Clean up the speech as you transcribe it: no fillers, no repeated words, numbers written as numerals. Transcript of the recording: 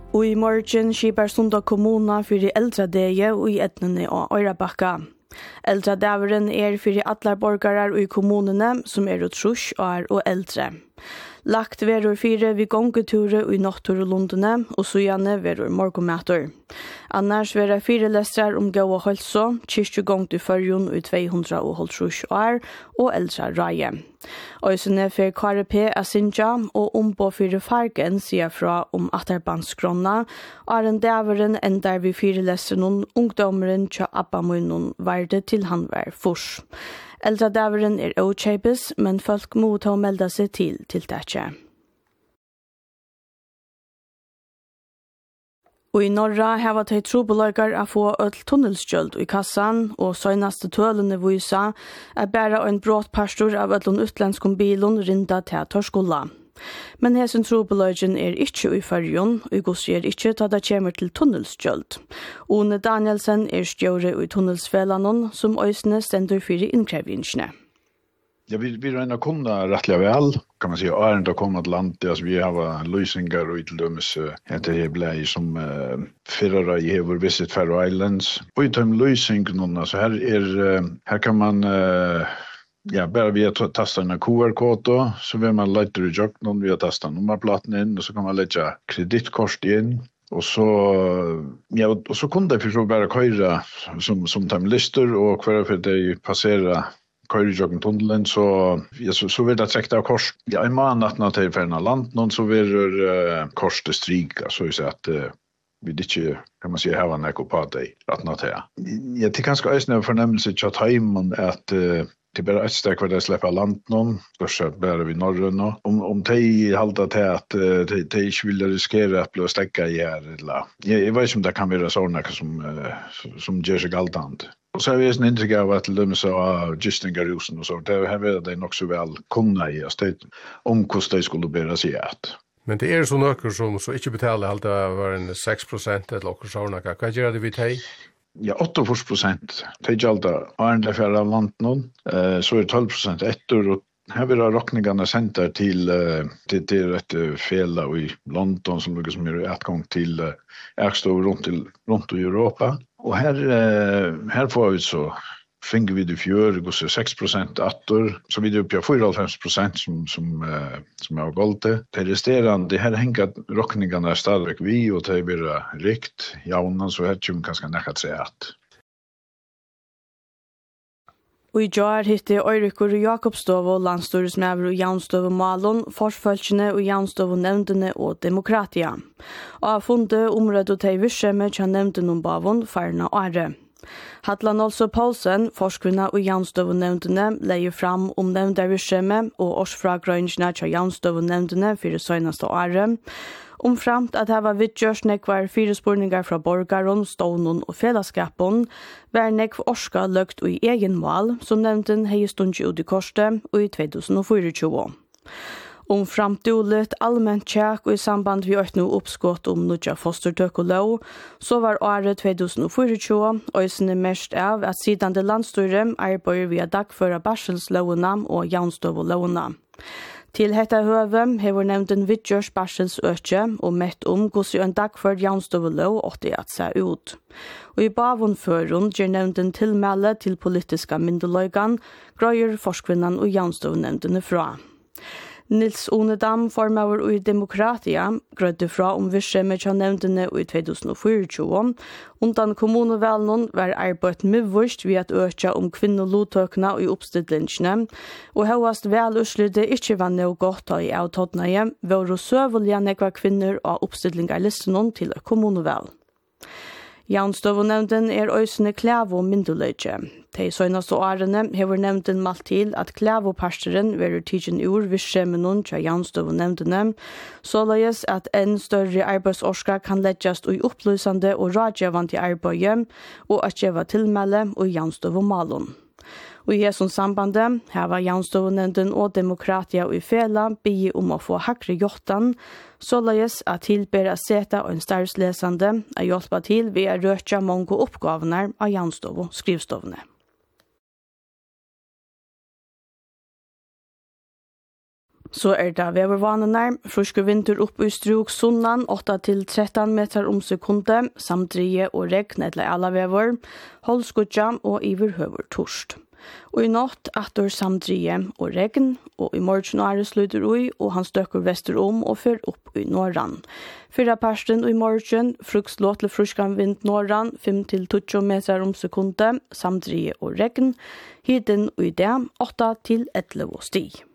Og i morgen skipar Sunda kommuna fyrir eldradege og i etnene og Øyrabakka. Eldradaveren fyrir allar borgarar og i kommunene som trus og eldre. Lagt verur fire vi gongeture og i natturlundene og sujane verur morgomatur. Annars vera fire lestrar gåa holso, kyrkjegångt i førjun i 200 år og eldra raje. Øysene for KRP Asinja og ombå fire fargen sier fra atterbandskrona, og en daveren endar vi fire lestrar ungdommeren tja abbamunnen varde til han var fors. Eldradaveren okjepes, men folk må ta og melda seg til tiltakje. Og i norra hava tei trobolagar a få öll tunnelskjöld i kassan, og søgnaste tølene vysa bæra en bråtpastor av öllun utlendskom bilon rinda til torskola. Men hesen trobolagen ikkje i førjon, og gosser ikkje ta det kjemer til tunnelskjöld. One Danielsen stjåre i tunnelsfelanon, som øysene stendur fyrir innkrevingene. Ja, vi regner kunna rättliga väl, kan man säga. Är inte kommit till landet, alltså vi har lösningar och till dömes heter det blir som förra i vår visit Faroe Islands. Och i de lösningarna så här kan man bara via tasta en QR-kod så vill man lägga i jobb någon via tasta nummerplaten in och så kan man lägga kreditkort in. Och så kunde det förstå bara köra som listor och kvar för det passera Køyrejokken tunnelen, så vil det trekta av kors. Ja, i måneden at det ferna land, noen så vil kors det stryka, så jeg at vi ikke, kan man si, hava nekko på det at nå til. Ja, det er ganske øyne fornemmelse til at heimen at det bare et sted hver det slipper land noen, størst bare vi norrøn nå. Om de halda til at de ikke vil riskere at bli stekka i her, eller jeg vet ikke om det kan være sånne som gjør seg galtant. Och så har vi en intryck av att lömsa av gistingarhusen och så. Det här vet det nog så väl kunna i sted om hur det skulle bära sig att. Men det är så något som så inte betalar allt var en 6% eller något sådana. Vad gör det vi tej? Ja, 8%. Det är allt andra för av land någon. Så är 12% efter och här vill rockningarna sända till ett fel i London som ligger som gör utgång till Erkstov runt i Europa. Och här får vi så finger vi det fjör går så 6% attor så vi det upp 4,5% som är galt det resterande det här hänger rockningarna stadigt vi och det blir rikt jaunan så här kommer ganska nära sig att. Og i jar hitte Øyrikur Jakobstovo, landstyresmæver og Jaunstovo Malon, forsfølgene og Jaunstovo nevndene og demokratia. Og har funnet området og til virksomhet til nevnden om bavon farna åre. Hatlan Olso Poulsen, forskvinna og Jaunstovo nevndene, leier fram om nevnda virksomhet og årsfragrøyngene til Jaunstovo nevndene for det søgnaste åre. Framt at det var vidtgjørs nekvar 4 spurningar fra borgaron, stånen og fellesskapen, var nekv orska løgt og i egen mål, som nevnten hei stundje ut i korset og i 2024. Framt dolet allmänt tjekk og i samband vi øyne oppskått nudja fostertøk og lov, så var året 2024 øysene mest av at siden det landstyret arbeider via dagføra barselslovene og Jaunstovo-lovene. Til hetta høve hever nevnden vidtgjørs barselsøkje og mett hvordan en dagført Jaunstovo-lov åtte at seg ut. Og i bavonføren gjør nevnden tilmelde til politiska myndeløygan, grøyer forskvinnan og Jaunstovo-nevndene fra. Nils Onedam, formauer i Demokratia, grødde fra virksomhet av nevndene i 2024. Undan kommunevalgen var arbeidet medvurst ved at øke kvinnelotøkene i oppstillingene, og høyest velutslidde ikke var noe godt i avtådene, var å søvelige nekva kvinner av oppstillingerlisten til kommunevalg. Jaunstovo-nevnden øysene klævo myndeløyge. De søgnaste årene hever nevnden malt til at klævoparsteren verer tidsen ur virksomheten til Jaunstovo-nevndene, således at en større arbeidsorska kan legges i opplysende og rådgjøvende arbeidet og at gjøre tilmelde og Jaunstovo-malen. Og i hesson sambandet hava Jaunstovo-nevnden og Demokratia og i fela bygge om å få hakre jottan, således at tilbera seta og en starslesande er hjelpa til ved å røtja mange oppgavene av Jaunstovo-skrivstovene. Så det vädervanarna, friska vinter upp i struk sunnan 8-13 meter om sekunde, samtlige och regn eller alla väver, hållskudja och iverhöver torst. Og I natt atter samtlige og regn, og I morgen er det slutter ui, og han støkker vester om og fer opp I norran. Fyrra persten og I morgen, frukslåt til fruskan vind norran, 5-20 meter om sekunde, samtlige og regn, hiden og I det 8-11 stig.